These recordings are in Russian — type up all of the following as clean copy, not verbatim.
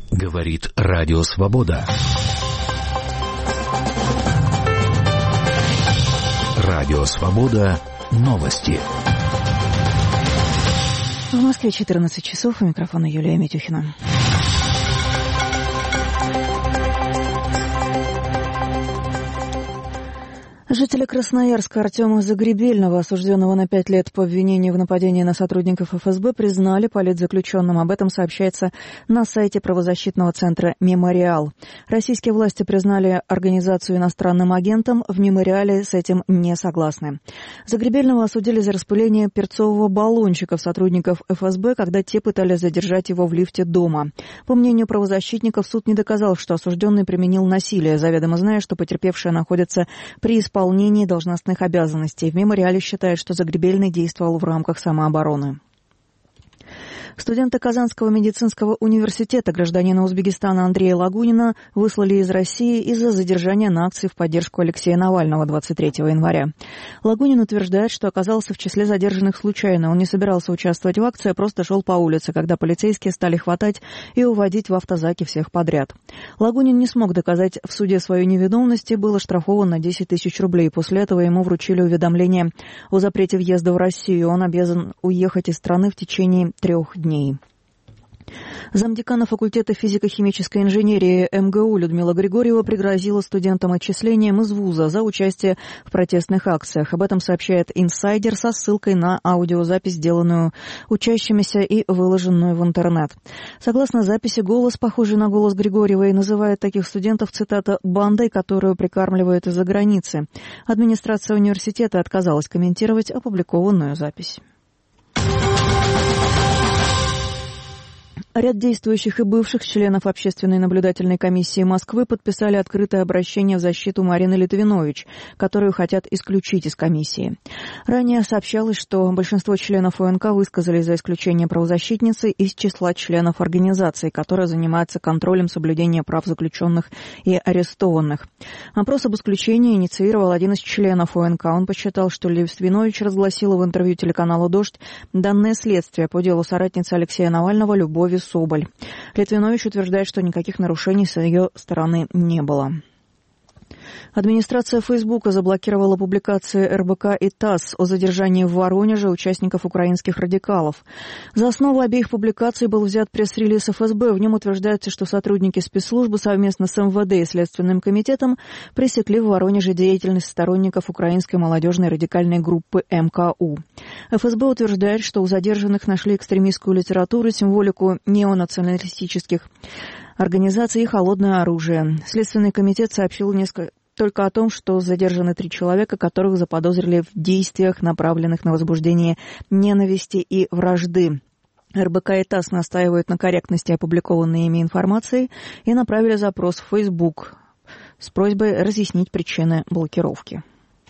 Говорит Радио Свобода. Радио Свобода. Новости. В Москве 14 часов. У микрофона Юлия Митюхина. Жители Красноярска Артема Загребельного, осужденного на 5 лет по обвинению в нападении на сотрудников ФСБ, признали политзаключенным. Об этом сообщается на сайте правозащитного центра «Мемориал». Российские власти признали организацию иностранным агентом. В «Мемориале» с этим не согласны. Загребельного осудили за распыление перцового баллончика в сотрудников ФСБ, когда те пытались задержать его в лифте дома. По мнению правозащитников, суд не доказал, что осужденный применил насилие, заведомо зная, что потерпевшая находится при исполнении должностных обязанностей. В «Мемориале» считают, что Загребельный действовал в рамках самообороны. Студента Казанского медицинского университета, гражданина Узбекистана Андрея Лагунина, выслали из России из-за задержания на акции в поддержку Алексея Навального 23 января. Лагунин утверждает, что оказался в числе задержанных случайно. Он не собирался участвовать в акции, а просто шел по улице, когда полицейские стали хватать и уводить в автозаки всех подряд. Лагунин не смог доказать в суде свою невиновность и был оштрафован на 10 тысяч рублей. После этого ему вручили уведомление о запрете въезда в Россию. Он обязан уехать из страны в течение 3 дней. Замдекана факультета физико-химической инженерии МГУ Людмила Григорьева пригрозила студентам отчислением из вуза за участие в протестных акциях. Об этом сообщает «Инсайдер» со ссылкой на аудиозапись, сделанную учащимися и выложенную в интернет. Согласно записи, голос, похожий на голос Григорьевой, называет таких студентов, цитата, «бандой, которую прикармливают из-за границы». Администрация университета отказалась комментировать опубликованную запись. Ряд действующих и бывших членов Общественной наблюдательной комиссии Москвы подписали открытое обращение в защиту Марины Литвинович, которую хотят исключить из комиссии. Ранее сообщалось, что большинство членов УНК высказались за исключение правозащитницы из числа членов организации, которая занимается контролем соблюдения прав заключенных и арестованных. Вопрос об исключении инициировал один из членов УНК. Он посчитал, что Литвинович разгласила в интервью телеканалу «Дождь» данные следствия по делу соратницы Алексея Навального Любови Соболь. Литвинович утверждает, что никаких нарушений с ее стороны не было. Администрация Фейсбука заблокировала публикации РБК и ТАСС о задержании в Воронеже участников украинских радикалов. За основу обеих публикаций был взят пресс-релиз ФСБ. В нем утверждается, что сотрудники спецслужбы совместно с МВД и Следственным комитетом пресекли в Воронеже деятельность сторонников украинской молодежной радикальной группы МКУ. ФСБ утверждает, что у задержанных нашли экстремистскую литературу, символику неонационалистических организаций и холодное оружие. Следственный комитет сообщил только о том, что задержаны 3 человека, которых заподозрили в действиях, направленных на возбуждение ненависти и вражды. РБК и ТАСС настаивают на корректности опубликованной ими информации и направили запрос в Facebook с просьбой разъяснить причины блокировки.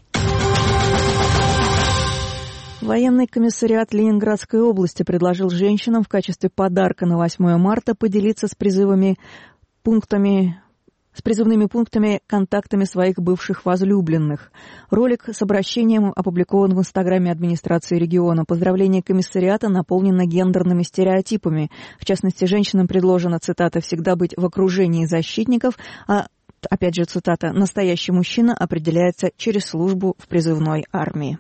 Военный комиссариат Ленинградской области предложил женщинам в качестве подарка на 8 марта поделиться с призывными пунктами, контактами своих бывших возлюбленных. Ролик с обращением опубликован в Инстаграме администрации региона. Поздравление комиссариата наполнено гендерными стереотипами. В частности, женщинам предложено, цитата, «всегда быть в окружении защитников», а, опять же, цитата, «настоящий мужчина определяется через службу в призывной армии».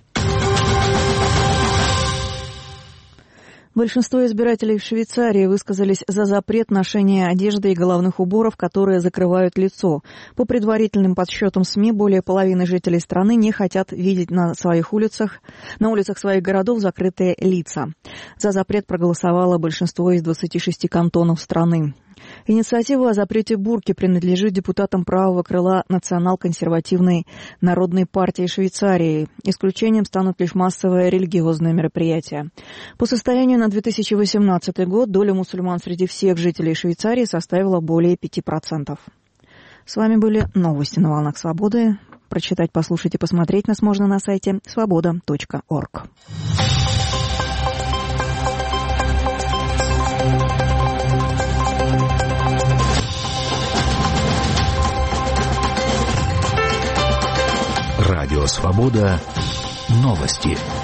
Большинство избирателей в Швейцарии высказались за запрет ношения одежды и головных уборов, которые закрывают лицо. По предварительным подсчетам СМИ, более половины жителей страны не хотят видеть на улицах своих городов закрытые лица. За запрет проголосовало большинство из 26 кантонов страны. Инициатива о запрете бурки принадлежит депутатам правого крыла Национал-консервативной народной партии Швейцарии. Исключением станут лишь массовые религиозные мероприятия. По состоянию на 2018 год доля мусульман среди всех жителей Швейцарии составила более 5%. С вами были новости на волнах Свободы. Прочитать, послушать и посмотреть нас можно на сайте svoboda.org. Радио Свобода. Новости.